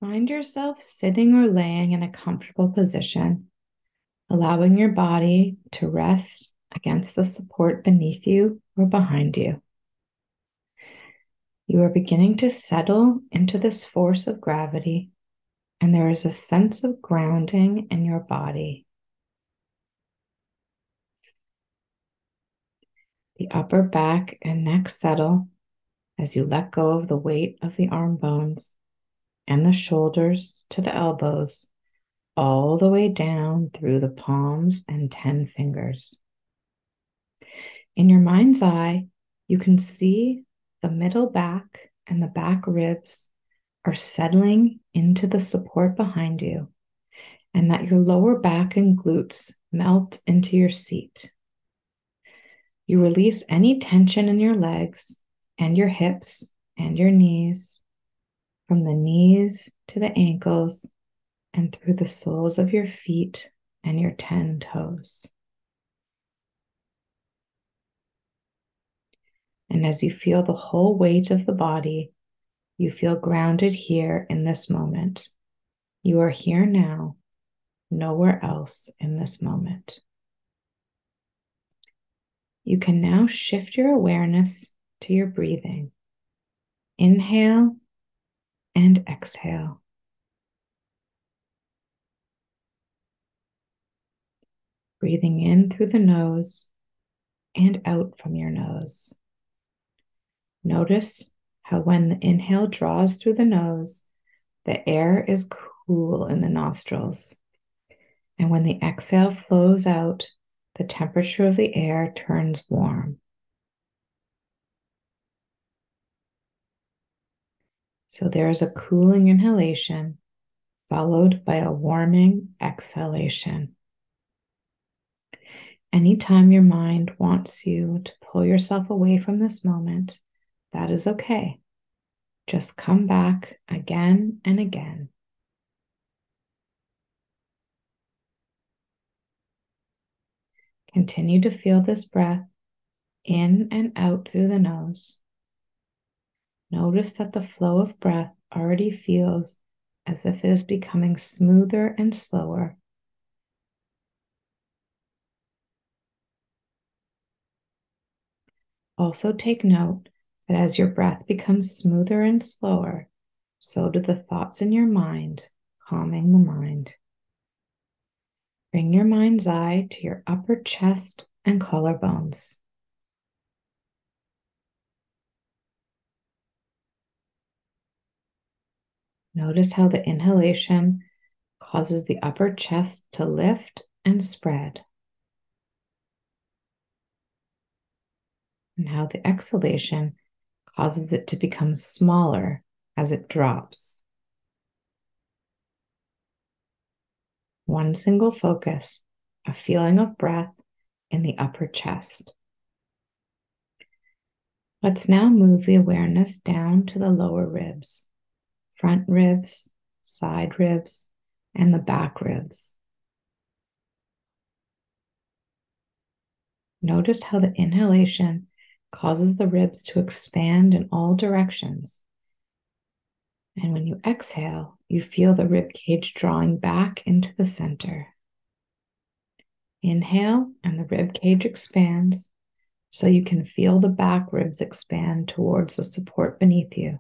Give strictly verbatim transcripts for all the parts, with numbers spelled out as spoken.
Find yourself sitting or laying in a comfortable position, allowing your body to rest against the support beneath you or behind you. You are beginning to settle into this force of gravity, and there is a sense of grounding in your body. The upper back and neck settle as you let go of the weight of the arm bones and the shoulders to the elbows, all the way down through the palms and ten fingers. In your mind's eye, you can see the middle back and the back ribs are settling into the support behind you, and that your lower back and glutes melt into your seat. You release any tension in your legs and your hips and your knees, from the knees to the ankles and through the soles of your feet and your ten toes. And as you feel the whole weight of the body, you feel grounded here in this moment. You are here now, nowhere else in this moment. You can now shift your awareness to your breathing. Inhale and exhale. Breathing in through the nose and out from your nose. Notice how when the inhale draws through the nose, the air is cool in the nostrils. And when the exhale flows out, the temperature of the air turns warm. So there is a cooling inhalation followed by a warming exhalation. Anytime your mind wants you to pull yourself away from this moment, that is okay. Just come back again and again. Continue to feel this breath in and out through the nose. Notice that the flow of breath already feels as if it is becoming smoother and slower. Also take note that as your breath becomes smoother and slower, so do the thoughts in your mind, calming the mind. Bring your mind's eye to your upper chest and collarbones. Notice how the inhalation causes the upper chest to lift and spread, and how the exhalation causes it to become smaller as it drops. One single focus, a feeling of breath in the upper chest. Let's now move the awareness down to the lower ribs, front ribs, side ribs, and the back ribs. Notice how the inhalation causes the ribs to expand in all directions. And when you exhale, you feel the rib cage drawing back into the center. Inhale, and the rib cage expands, so you can feel the back ribs expand towards the support beneath you.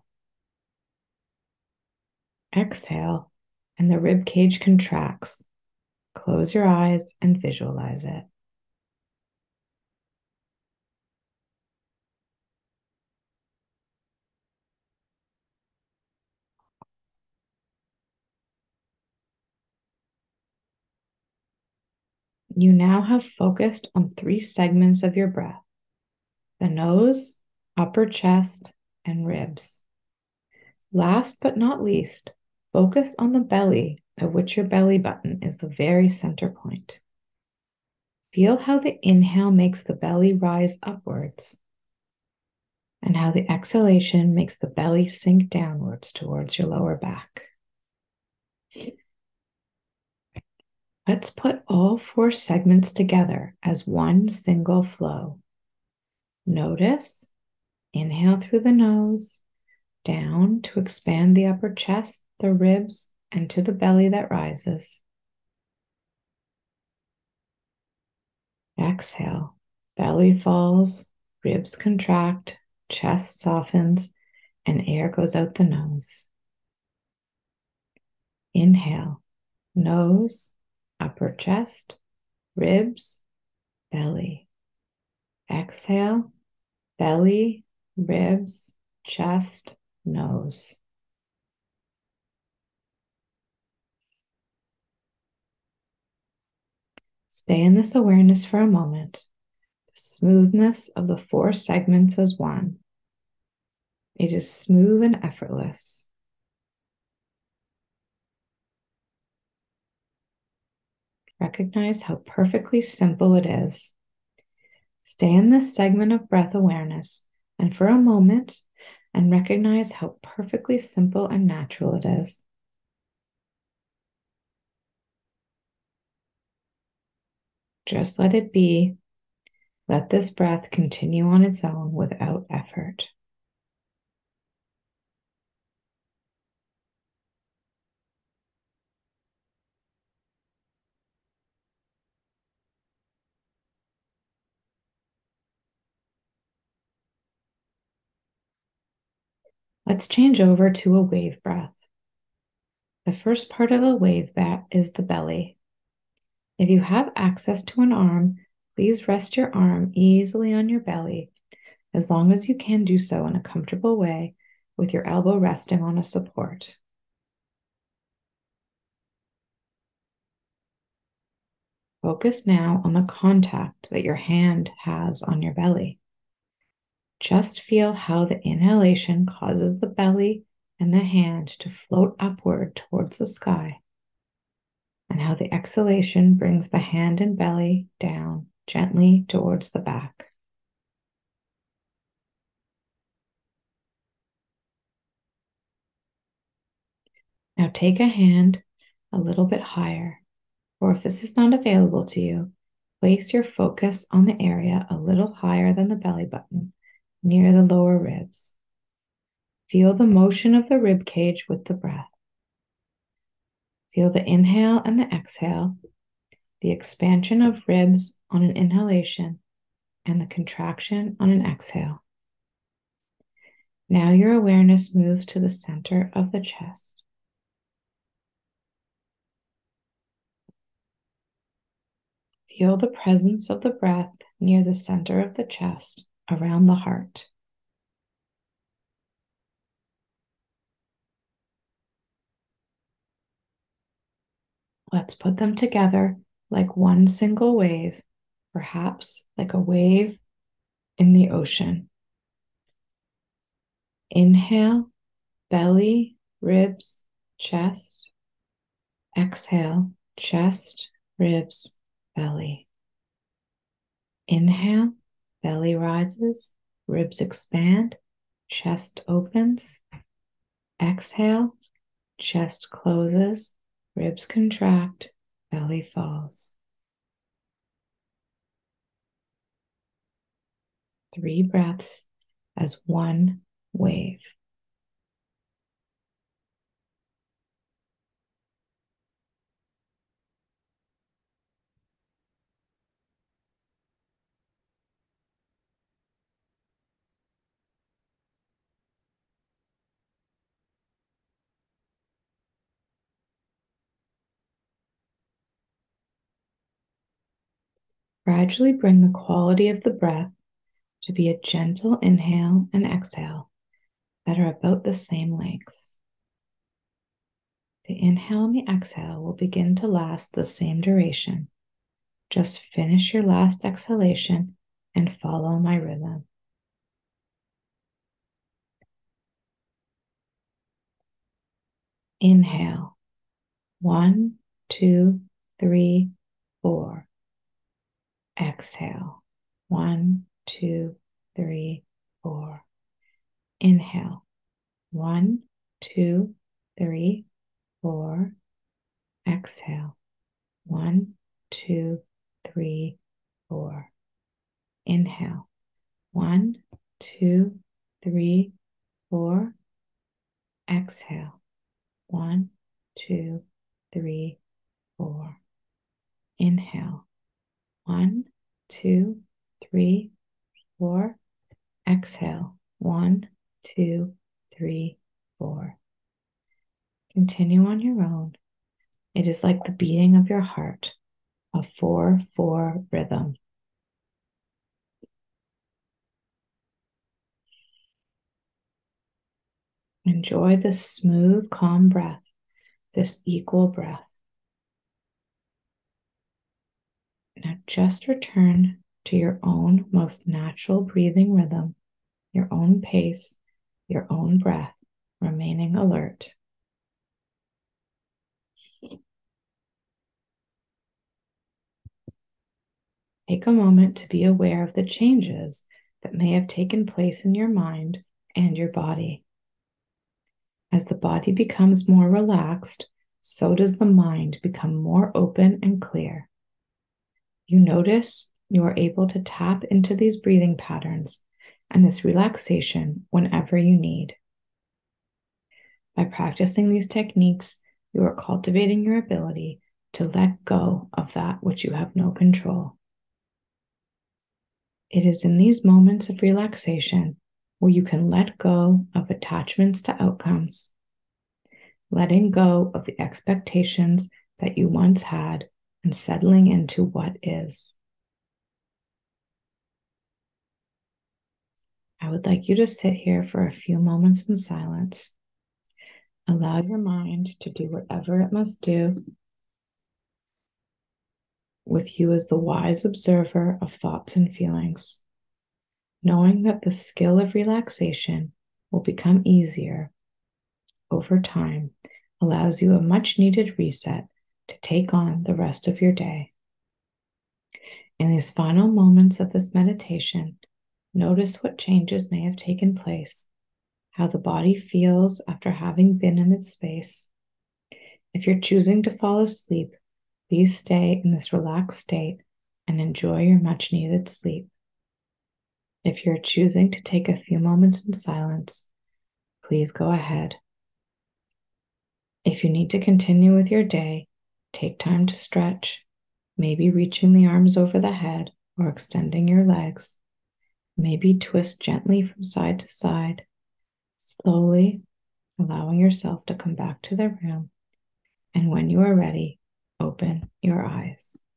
Exhale, and the rib cage contracts. Close your eyes and visualize it. You now have focused on three segments of your breath: the nose, upper chest, and ribs. Last but not least, focus on the belly, of which your belly button is the very center point. Feel how the inhale makes the belly rise upwards, and how the exhalation makes the belly sink downwards towards your lower back. Let's put all four segments together as one single flow. Notice, inhale through the nose, down to expand the upper chest, the ribs and to the belly that rises. Exhale, belly falls, ribs contract, chest softens, and air goes out the nose. Inhale, nose, upper chest, ribs, belly. Exhale, belly, ribs, chest, nose. Stay in this awareness for a moment. The smoothness of the four segments as one. It is smooth and effortless. Recognize how perfectly simple it is. Stay in this segment of breath awareness and for a moment and recognize how perfectly simple and natural it is. Just let it be. Let this breath continue on its own without effort. Let's change over to a wave breath. The first part of a wave breath is the belly. If you have access to an arm, please rest your arm easily on your belly, as long as you can do so in a comfortable way with your elbow resting on a support. Focus now on the contact that your hand has on your belly. Just feel how the inhalation causes the belly and the hand to float upward towards the sky, and how the exhalation brings the hand and belly down gently towards the back. Now take a hand a little bit higher, or if this is not available to you, place your focus on the area a little higher than the belly button, near the lower ribs. Feel the motion of the rib cage with the breath. Feel the inhale and the exhale, the expansion of ribs on an inhalation and the contraction on an exhale. Now your awareness moves to the center of the chest. Feel the presence of the breath near the center of the chest, around the heart. Let's put them together like one single wave, perhaps like a wave in the ocean. Inhale, belly, ribs, chest. Exhale, chest, ribs, belly. Inhale, belly rises, ribs expand, chest opens. Exhale, chest closes, ribs contract, belly falls. Three breaths as one wave. Gradually bring the quality of the breath to be a gentle inhale and exhale that are about the same lengths. The inhale and the exhale will begin to last the same duration. Just finish your last exhalation and follow my rhythm. Inhale. One, two, three, four. Exhale. One, two, three, four. Inhale. One, two, three, four. Exhale. One, two, three, four. Inhale. One, two, three, four. Exhale. One, two, three, four. Inhale. One, two, three, four. Exhale. One, two, three, four. Continue on your own. It is like the beating of your heart, a four four rhythm. Enjoy this smooth, calm breath, this equal breath. Now just return to your own most natural breathing rhythm, your own pace, your own breath, remaining alert. Take a moment to be aware of the changes that may have taken place in your mind and your body. As the body becomes more relaxed, so does the mind become more open and clear. You notice you are able to tap into these breathing patterns and this relaxation whenever you need. By practicing these techniques, you are cultivating your ability to let go of that which you have no control. It is in these moments of relaxation where you can let go of attachments to outcomes, letting go of the expectations that you once had and settling into what is. I would like you to sit here for a few moments in silence. Allow your mind to do whatever it must do, with you as the wise observer of thoughts and feelings, knowing that the skill of relaxation will become easier over time, allows you a much needed reset to take on the rest of your day. In these final moments of this meditation, notice what changes may have taken place, how the body feels after having been in its space. If you're choosing to fall asleep, please stay in this relaxed state and enjoy your much needed sleep. If you're choosing to take a few moments in silence, please go ahead. If you need to continue with your day, take time to stretch, maybe reaching the arms over the head or extending your legs. Maybe twist gently from side to side, slowly allowing yourself to come back to the room. And when you are ready, open your eyes.